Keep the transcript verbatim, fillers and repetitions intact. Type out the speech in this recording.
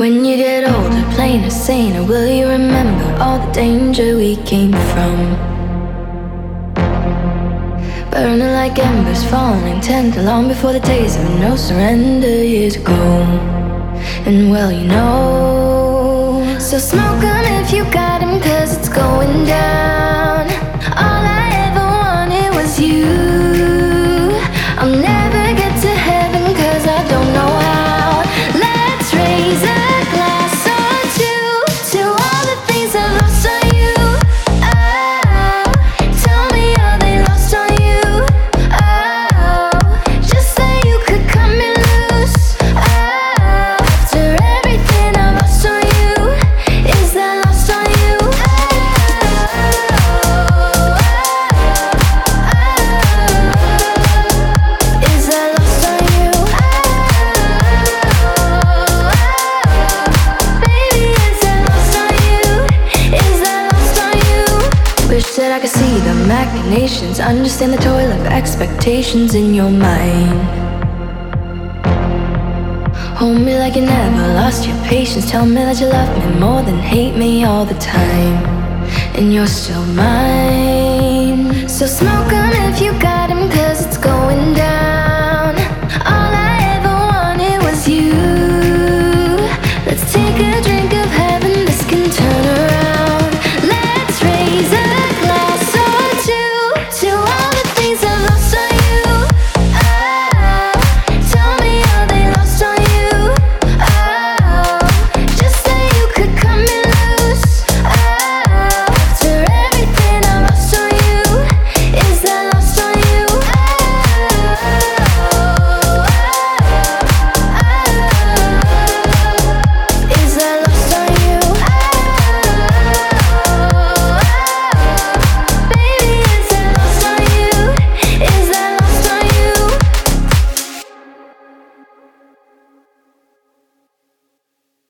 When you get older, plainer, saner, will you remember all the danger we came from? Burning like embers, falling tender, long before the days of no surrender years ago. And well, you know, so smoke 'em if you got 'em, 'cause it's going down. All I ever wanted was you. I'll never get to heaven 'cause I don't know how. Let's raise a glass or two to all the things I've lost on you. Oh, tell me, are they lost on you? Oh, just so you could cut me loose. Oh, after everything I've lost on you, is that lost on you? Oh, oh, oh, is that lost on you? Baby, is that lost on you? Is that lost on you? Wish that I could see the machinations, understand the toil of expectations in your mind. Hold me like you never lost your patience. Tell me that you love me more than hate me all the time. And you're still mine. So smoke 'em if you got 'em, 'cause it's going down.